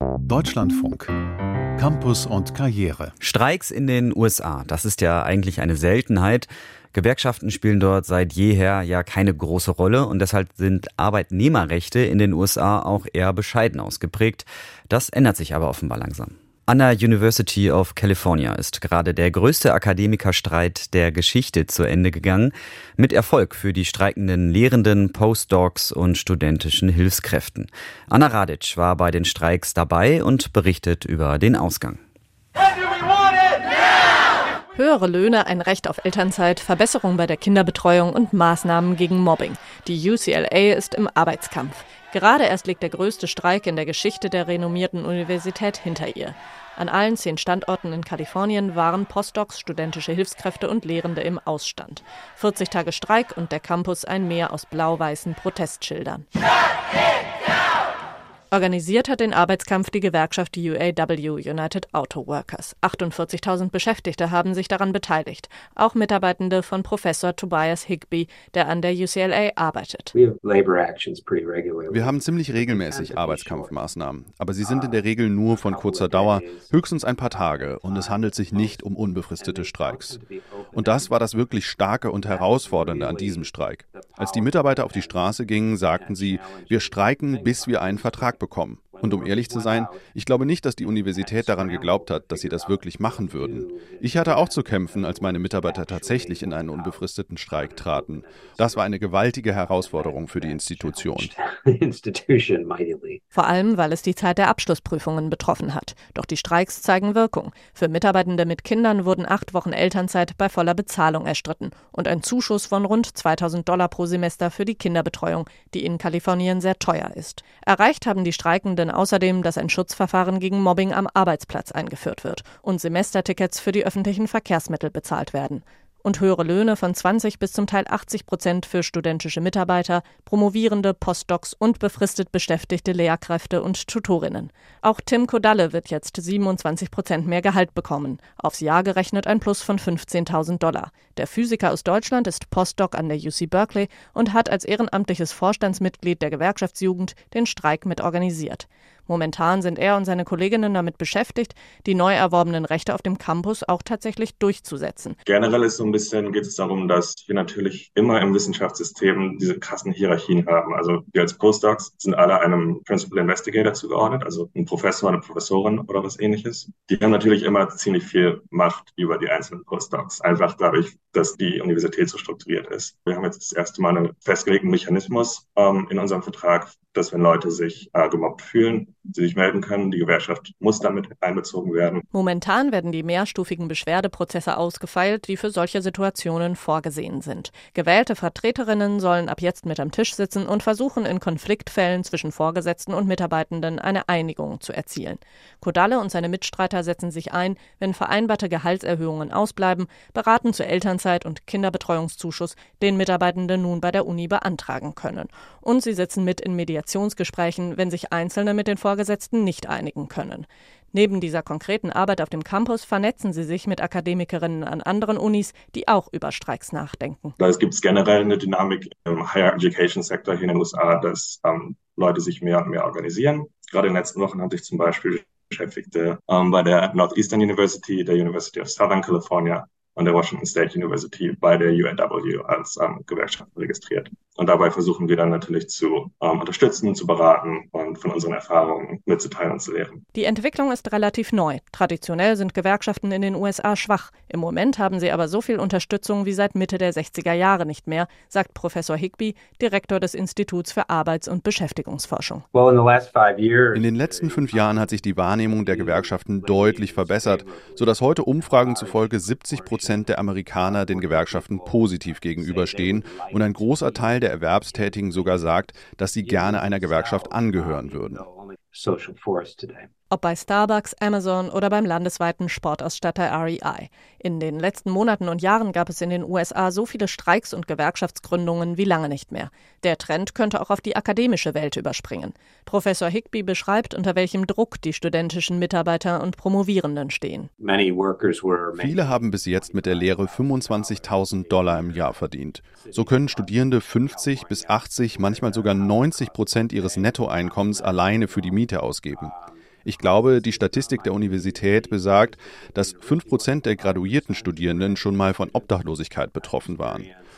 Deutschlandfunk. Campus und Karriere. Streiks in den USA, das ist ja eigentlich eine Seltenheit. Gewerkschaften spielen dort seit jeher ja keine große Rolle und deshalb sind Arbeitnehmerrechte in den USA auch eher bescheiden ausgeprägt. Das ändert sich aber offenbar langsam. An der University of California ist gerade der größte Akademikerstreit der Geschichte zu Ende gegangen, mit Erfolg für die streikenden Lehrenden, Postdocs und studentischen Hilfskräften. Anna Radic war bei den Streiks dabei und berichtet über den Ausgang. Höhere Löhne, ein Recht auf Elternzeit, Verbesserung bei der Kinderbetreuung und Maßnahmen gegen Mobbing. Die UCLA ist im Arbeitskampf. Gerade erst liegt der größte Streik in der Geschichte der renommierten Universität hinter ihr. An allen 10 Standorten in Kalifornien waren Postdocs, studentische Hilfskräfte und Lehrende im Ausstand. 40 Tage Streik und der Campus ein Meer aus blau-weißen Protestschildern. Organisiert hat den Arbeitskampf die Gewerkschaft UAW, United Auto Workers. 48.000 Beschäftigte haben sich daran beteiligt. Auch Mitarbeitende von Professor Tobias Higbee, der an der UCLA arbeitet. Wir haben ziemlich regelmäßig Arbeitskampfmaßnahmen. Aber sie sind in der Regel nur von kurzer Dauer, höchstens ein paar Tage. Und es handelt sich nicht um unbefristete Streiks. Und das war das wirklich Starke und Herausfordernde an diesem Streik. Als die Mitarbeiter auf die Straße gingen, sagten sie, wir streiken, bis wir einen Vertrag bekommen. Und um ehrlich zu sein, ich glaube nicht, dass die Universität daran geglaubt hat, dass sie das wirklich machen würden. Ich hatte auch zu kämpfen, als meine Mitarbeiter tatsächlich in einen unbefristeten Streik traten. Das war eine gewaltige Herausforderung für die Institution. Vor allem, weil es die Zeit der Abschlussprüfungen betroffen hat. Doch die Streiks zeigen Wirkung. Für Mitarbeitende mit Kindern wurden 8 Wochen Elternzeit bei voller Bezahlung erstritten und ein Zuschuss von rund $2.000 pro Semester für die Kinderbetreuung, die in Kalifornien sehr teuer ist. Erreicht haben die Streikenden außerdem, dass ein Schutzverfahren gegen Mobbing am Arbeitsplatz eingeführt wird und Semestertickets für die öffentlichen Verkehrsmittel bezahlt werden. Und höhere Löhne von 20 bis zum Teil 80% für studentische Mitarbeiter, Promovierende, Postdocs und befristet beschäftigte Lehrkräfte und Tutorinnen. Auch Tim Kodalle wird jetzt 27% mehr Gehalt bekommen. Aufs Jahr gerechnet ein Plus von $15.000. Der Physiker aus Deutschland ist Postdoc an der UC Berkeley und hat als ehrenamtliches Vorstandsmitglied der Gewerkschaftsjugend den Streik mit organisiert. Momentan sind er und seine Kolleginnen damit beschäftigt, die neu erworbenen Rechte auf dem Campus auch tatsächlich durchzusetzen. Generell geht es darum, dass wir natürlich immer im Wissenschaftssystem diese krassen Hierarchien haben. Also wir als Postdocs sind alle einem Principal Investigator zugeordnet, also ein Professor, eine Professorin oder was ähnliches. Die haben natürlich immer ziemlich viel Macht über die einzelnen Postdocs, einfach dadurch, dass die Universität so strukturiert ist. Wir haben jetzt das erste Mal einen festgelegten Mechanismus in unserem Vertrag, dass wenn Leute sich gemobbt fühlen, sie sich melden können. Die Gewerkschaft muss damit einbezogen werden. Momentan werden die mehrstufigen Beschwerdeprozesse ausgefeilt, die für solche Situationen vorgesehen sind. Gewählte Vertreterinnen sollen ab jetzt mit am Tisch sitzen und versuchen, in Konfliktfällen zwischen Vorgesetzten und Mitarbeitenden eine Einigung zu erzielen. Kodalle und seine Mitstreiter setzen sich ein, wenn vereinbarte Gehaltserhöhungen ausbleiben, beraten zur Elternzeit und Kinderbetreuungszuschuss, den Mitarbeitende nun bei der Uni beantragen können. Und sie sitzen mit in Mediationsgesprächen, wenn sich Einzelne mit den Vorgesetzten nicht einigen können. Neben dieser konkreten Arbeit auf dem Campus vernetzen sie sich mit Akademikerinnen an anderen Unis, die auch über Streiks nachdenken. Da gibt es generell eine Dynamik im Higher Education Sektor hier in den USA, dass Leute sich mehr und mehr organisieren. Gerade in den letzten Wochen hatte ich zum Beispiel Beschäftigte bei der Northeastern University, der University of Southern California und der Washington State University bei der UAW als Gewerkschaft registriert. Und dabei versuchen wir dann natürlich zu unterstützen, zu beraten und von unseren Erfahrungen mitzuteilen und zu lehren. Die Entwicklung ist relativ neu. Traditionell sind Gewerkschaften in den USA schwach. Im Moment haben sie aber so viel Unterstützung wie seit Mitte der 60er Jahre nicht mehr, sagt Professor Higbee, Direktor des Instituts für Arbeits- und Beschäftigungsforschung. In den letzten 5 Jahren hat sich die Wahrnehmung der Gewerkschaften deutlich verbessert, sodass heute Umfragen zufolge 70% der Amerikaner den Gewerkschaften positiv gegenüberstehen und ein großer Teil der Erwerbstätigen sogar sagt, dass sie gerne einer Gewerkschaft angehören würden. Ob bei Starbucks, Amazon oder beim landesweiten Sportausstatter REI. In den letzten Monaten und Jahren gab es in den USA so viele Streiks und Gewerkschaftsgründungen wie lange nicht mehr. Der Trend könnte auch auf die akademische Welt überspringen. Professor Higbee beschreibt, unter welchem Druck die studentischen Mitarbeiter und Promovierenden stehen. Viele haben bis jetzt mit der Lehre $25.000 im Jahr verdient. So können Studierende 50 bis 80, manchmal sogar 90% ihres Nettoeinkommens alleine für die Miete ausgeben. Ich glaube, die Statistik der Universität besagt, dass 5% der graduierten Studierenden schon mal von Obdachlosigkeit betroffen waren.